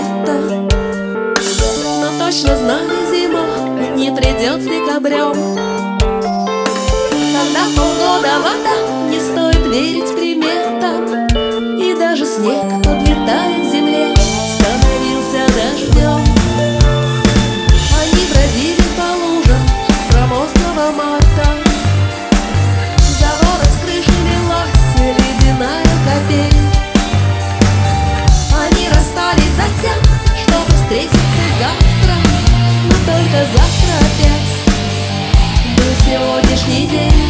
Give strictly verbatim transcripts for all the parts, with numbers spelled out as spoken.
лето. Но точно знали, зима не придет с декабрем. Когда полгода вода, не стоит верить приметам. И даже снег подлетает к земле, становился дождем. Они бродили по лужам промозглого марта. За ворот с крыши лилась ледяная капель. Они расстались затем, чтобы встретиться завтра. Но только завтра опять был сегодняшний день.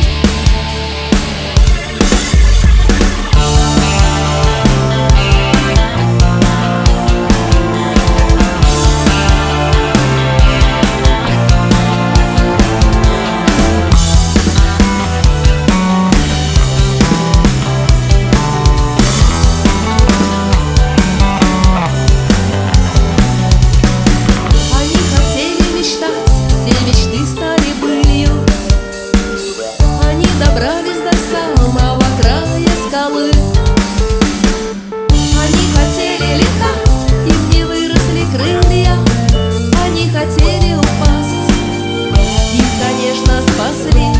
Спасли.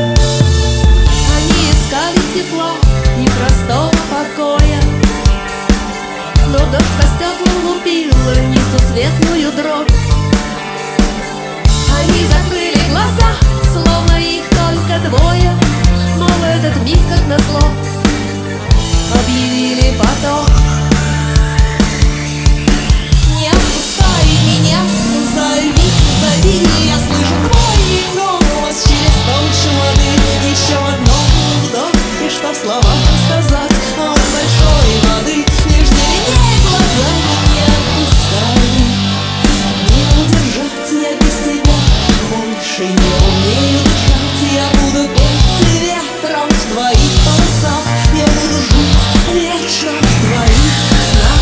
Они искали тепла и простого покоя, но дождь по стеклам лупил несусветную дробь. Они закрыли глаза, словно их только двое, но в этот миг, как назло, объявили поток. Не отпускай меня, зови, зови, я слышу твой голос через толщу воды. Еще одно вдох, и что в словах сказать, а он большой воды. Лишь зеленее глаза, не отпускай, не удержать я без тебя, больше не умею дышать. Я буду петь ветром в твоих волосах, я буду жить вечно в твоих снах.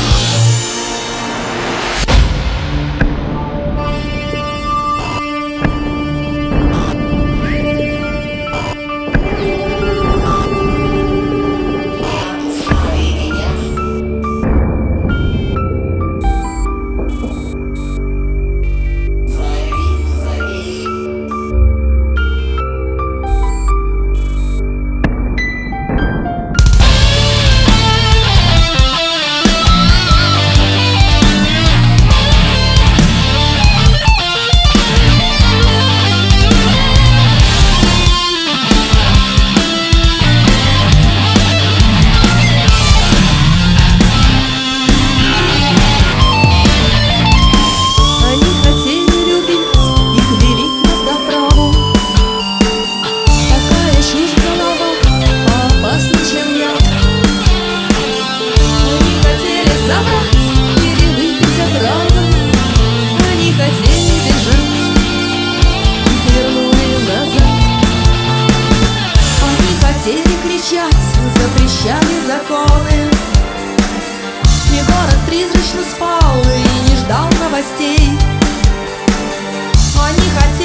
Запрещали законы, и город призрачно спал и не ждал новостей. Они хотели